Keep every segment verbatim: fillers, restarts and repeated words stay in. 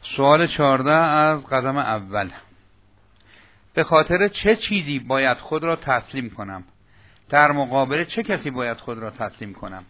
سوال چهارده از قدم اول. به خاطر چه چیزی باید خود را تسلیم کنم؟ در مقابل چه کسی باید خود را تسلیم کنم؟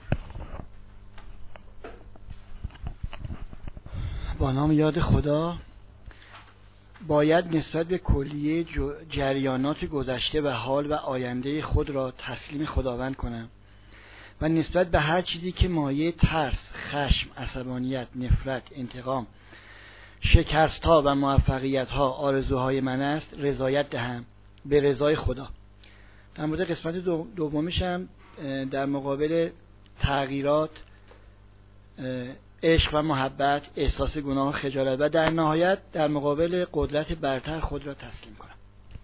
با نام یاد خدا. باید نسبت به کلیه جریانات گذشته و حال و آینده خود را تسلیم خداوند کنم و نسبت به هر چیزی که مایه ترس، خشم، عصبانیت، نفرت، انتقام، شکست‌ها و موفقیت‌ها آرزوهای من است رضایت دهم به رضای خدا. در مورد قسمت دومیش هم در مقابل تغییرات، عشق و محبت، احساس گناه و خجالت و در نهایت در مقابل قدرت برتر خود را تسلیم کنم.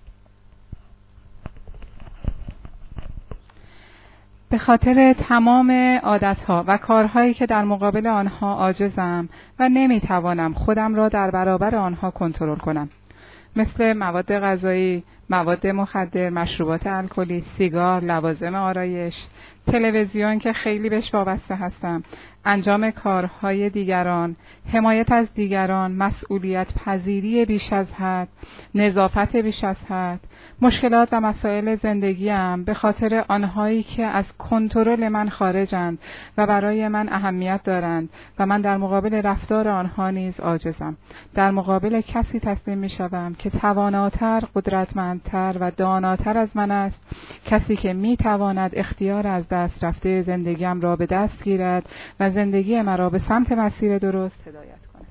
به خاطر تمام عادتها و کارهایی که در مقابل آنها عاجزم و نمیتوانم خودم را در برابر آنها کنترل کنم، مثل مواد غذایی، مواد مخدر، مشروبات الکلی، سیگار، لوازم آرایش، تلویزیون که خیلی بهش وابسته هستم، انجام کارهای دیگران، حمایت از دیگران، مسئولیت پذیری بیش از حد، نظافت بیش از حد، مشکلات و مسائل زندگیم به خاطر آنهایی که از کنترل من خارجند و برای من اهمیت دارند و من در مقابل رفتار آنها نیز عاجزم. در مقابل کسی تسلیم می شوم که تواناتر، قدرتمندتر و داناتر از من است، کسی که می تواند اختیار از دست رفته زندگیم را به دست گیرد و زندگی مرا به سمت مسیر درست هدایت کند.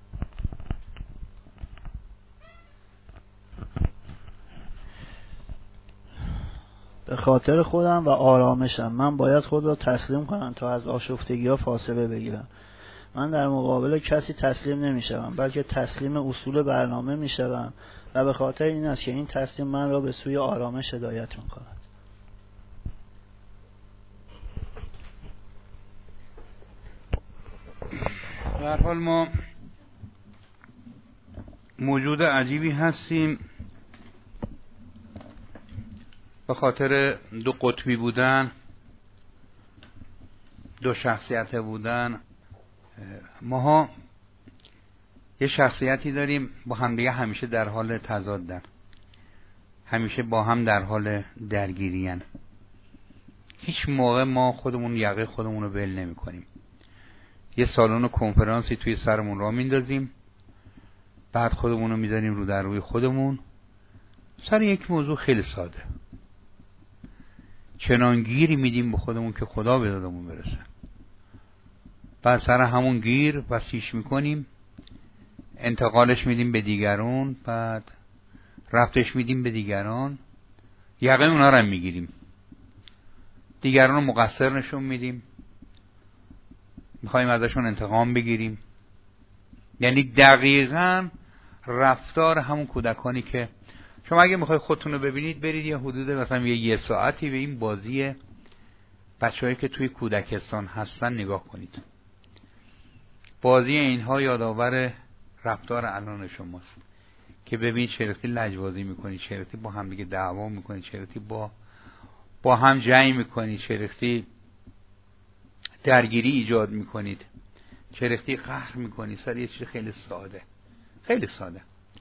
به خاطر خودم و آرامشم من باید خود را تسلیم کنم تا از آشفتگی ها فاصله بگیرم. من در مقابل کسی تسلیم نمی شوم، بلکه تسلیم اصول برنامه می شوم و به خاطر این است که این تسلیم من را به سوی آرامش هدایت می کند. به هر حال ما موجود عجیبی هستیم. به خاطر دو قطبی بودن، دو شخصیت بودن، ماها یه شخصیتی داریم با همدیگه همیشه در حال تضادن، همیشه با هم در حال درگیریان. هیچ موقع ما خودمون یقه خودمون رو ول نمی کنیم. یه سالن کنفرانسی توی سرمون را میندازیم، بعد خودمون رو میذاریم رو در روی خودمون سر یک موضوع خیلی ساده، چنان گیری میدیم به خودمون که خدا به دادمون برسه. بعد سر همون گیر وسیش میکنیم، انتقالش میدیم به دیگران، بعد رفتش میدیم به دیگران، یقه اونا رو هم میگیریم، دیگران رو مقصر نشون میدیم، میخوایم ازشون انتقام بگیریم. یعنی دقیقاً رفتار همون کودکانی که شما اگه میخوای خودتون رو ببینید برید یه حدود مثلا یه, یه ساعتی به این بازی بچه‌هایی که توی کودکستان هستن نگاه کنید. بازی اینها یادآور رفتار الان شماست که ببینید چرتی لجبازی میکنید، چرتی با هم دیگه دعوا میکنید، چرتی با با هم جنگ میکنید، چرتی درگیری ایجاد میکنید، چرختی قهر میکنید سر یه چیز خیلی ساده، خیلی ساده.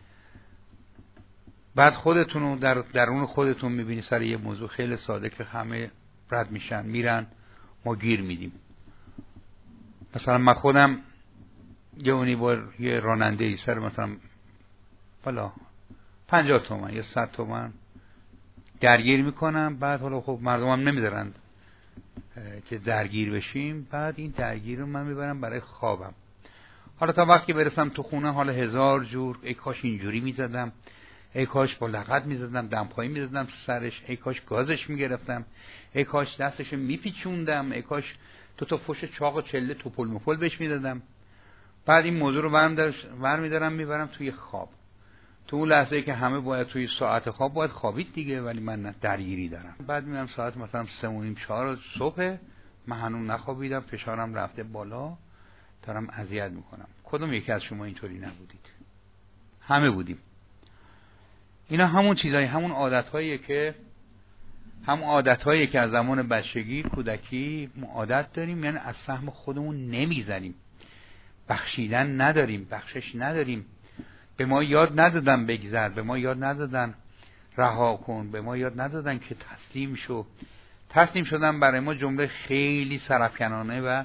بعد خودتون رو در درون خودتون میبینید سر یه موضوع خیلی ساده که همه رد میشن میرن، ما گیر میدیم. مثلا من خودم یه اونی با یه راننده ای سر مثلا بالا پنجاه تومن یا صد تومن درگیر میکنم، بعد حالا خب مردم هم نمیذارن که درگیر بشیم، بعد این درگیر رو من میبرم برای خوابم. حالا تا وقتی برسم تو خونه حالا هزار جور ای کاش اینجوری میزدم، ای کاش با لغت میزدم، دمپایی میزدم سرش، ای کاش گازش میگرفتم، ای کاش دستش میپیچوندم، ای کاش تو تا فوش چاق و چله توپل مپل بهش میدادم. بعد این موضوع رو ور میدارم میبرم توی خواب. تو اون لحظه که همه باید توی ساعت خواب باید خوابید دیگه، ولی من درگیری دارم. بعد میرم ساعت مثلا سه و نیم چهار صبح، من هنوز نخوابیدم، فشارم رفته بالا، دارم اذیت میکنم. کدوم یکی از شما اینطوری نبودید؟ همه بودیم. اینا همون چیزایی، همون عادت‌هاییه که همون عادت‌هایی که از زمان بچگی، کودکی ما عادت داریم، یعنی از سهم خودمون نمیگذریم. بخشیدن نداریم، بخشش نداریم. به ما یاد ندادن بگذر، به ما یاد ندادن رها کن، به ما یاد ندادن که تسلیم شو. تسلیم شدن برای ما جمله خیلی سرافکنانه و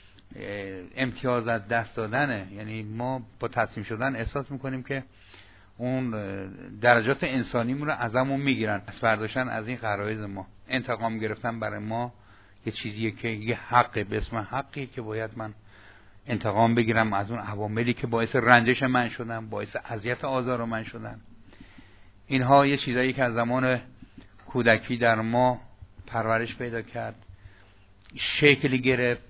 امتیاز از دست دادنه. یعنی ما با تسلیم شدن احساس میکنیم که اون درجات انسانیمون رو ازمون میگیرن، پس برداشتن از این غرایز ما. انتقام گرفتن برای ما یه چیزیه که یه حقه، به اسم حقی که باید من انتقام بگیرم از اون عواملی که باعث رنجش من شدن، باعث اذیت آزار من شدن. اینها یه چیزایی که از زمان کودکی در ما پرورش پیدا کرد، شکلی گرفت،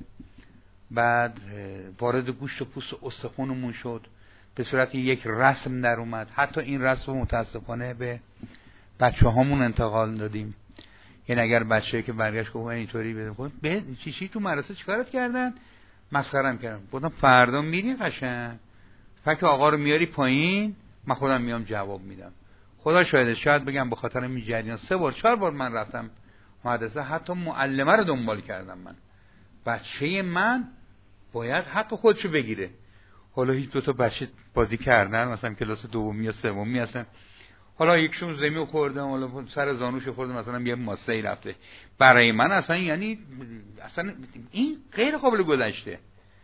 بعد وارد گوشت و پوست و استخونمون شد، به صورت یک رسم در اومد. حتی این رسم متاسفانه به بچه هامون انتقال دادیم. یعنی اگر بچه‌ای که برگشت گفت اینطوری بده به چی چی تو مدرسه چیکارت کردن؟ مسخره‌ام کردن. گفتم فردا میری قشنگ فک آقا رو میاری پایین، من خودم میام جواب میدم. خدا شاهده، شاید بگم به خاطر این جریان سه بار چهار بار من رفتم مدرسه، حتی معلمه رو دنبال کردم. من بچه من باید حق خودشو بگیره. حالا هیچ دو تا بچه بازی کردن، مثلا کلاس دومی یا سومی هستن، حالا یکشون زمین خورده، حالا سر زانوش خورده، مثلا یه ماسه‌ای رفته. برای من اصلا یعنی اصلا این غیر قابل گذشته.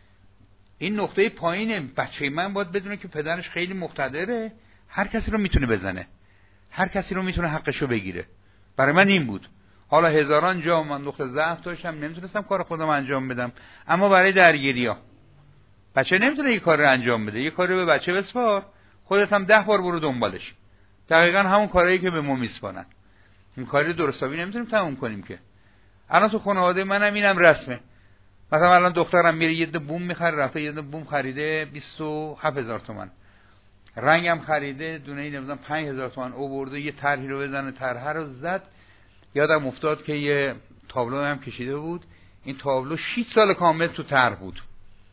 این نقطه پایینه. بچه من باید بدونه که پدرش خیلی مقتدره، هر کسی رو میتونه بزنه، هر کسی رو میتونه حقشو بگیره. برای من این بود. حالا هزاران جا من نقطه ضعف داشتم، نمیتونستم کار خودم انجام بدم، اما برای درگیری‌ها بچه نمیتونه یه کار رو انجام بده. یه کاری رو به بچه بسپار، خودت هم ده بار برو دنبالش. دقیقاً همون کارهایی که به ما میسپارن. این کاری درستابی نمیتونیم تموم کنیم که. الان تو خانواده منم اینم رسمه. مثلا الان دخترم میره یه دونه بوم میخره، رفته یه دونه بوم خریده بیست و هفت هزار تومان. رنگم خریده دونه نمیدونم پنج هزار تومان آورده یه طرحی رو بزنه، طرح رو زد. یادم افتاد که یه تابلو هم کشیده بود. این تابلو شش سال کامل تو طرح بود.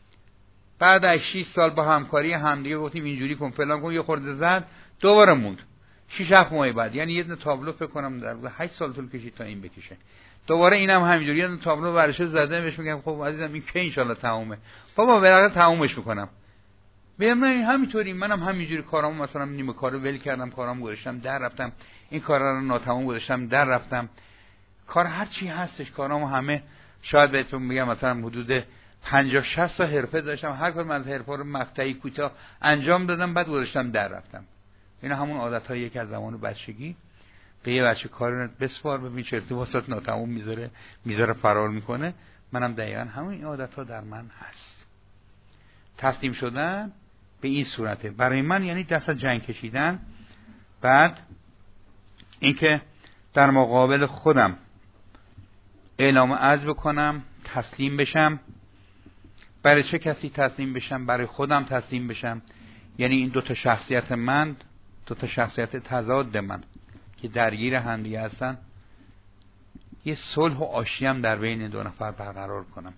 بعد از شش سال با همکاری همدیگه گفتیم اینجوری کن فلان کن، یه خورده زد، دوباره موند. شش هفت ماه بعد، یعنی یه دونه تابلو فکر کنم در هشت سال طول کشید تا این بکشه. دوباره اینم هم همینجوری یه دونه تابلو ورشه زده، بهش میگم خب عزیزم این کی ان شاء الله تمومه؟ بابا بالاخره تمومش میکنم. میگم نه همینطوری، منم همینجوری کارامو مثلا نیمه کارو ول کردم، کارامو گذاشتم در رفتم، این کارا رو ناتمام گذاشتم در رفتم. کار هر چی هستش کارامو همه شاید بهتون میگم مثلا حدود پنجاه شصت تا حرفه داشتم، هر کدوم از حرفا رو مقطعی کوتاه انجام دادم، بعد گذاشتم در رفتم. اینا همون عادتایی که از زمان بچگی به یه بچه کار بسپار، ببین چه ارتباطات ناتمام میذاره میذاره فرار میکنه. منم دقیقاً همین عادت‌ها در من هست. تسلیم شدن به این صورته برای من، یعنی دست از جنگ کشیدن. بعد اینکه در مقابل خودم اعلام عجز بکنم، تسلیم بشم. برای چه کسی تسلیم بشم؟ برای خودم تسلیم بشم. یعنی این دو تا شخصیت من، دو تا شخصیت تضاد من که درگیر هم دیگه هستن، یه صلح و آشتی در بین دو نفر برقرار کنم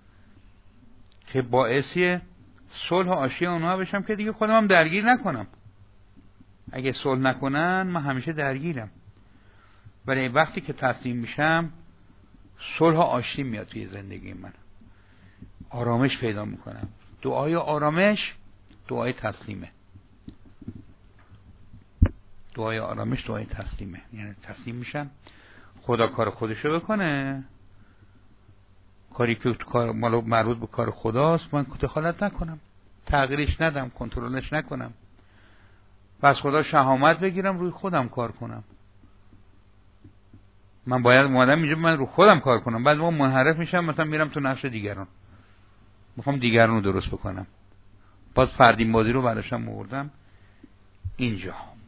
که باعثی صلح و آشتی اونها بشم که دیگه خودم هم درگیر نکنم. اگه صلح نکنن من همیشه درگیرم. ولی وقتی که تسلیم میشم صلح و آشتی میاد توی زندگی من، آرامش پیدا میکنم. دعای آرامش دعای تسلیمه. دعای آرامش دعای تسلیمه. یعنی تسلیم میشم، خدا کار خودشو بکنه، کاری که کار مربوط به کار خداست من دخالت نکنم، تغییرش ندم، کنترلش نکنم، پس خدا شهامت بگیرم روی خودم کار کنم. من باید اومدم اینجا من رو خودم کار کنم، بعد ما منحرف میشم، مثلا میرم تو نقش دیگران، میخوام دیگران رو درست بکنم، باز فردین بازی رو برداشتم آوردم اینجا.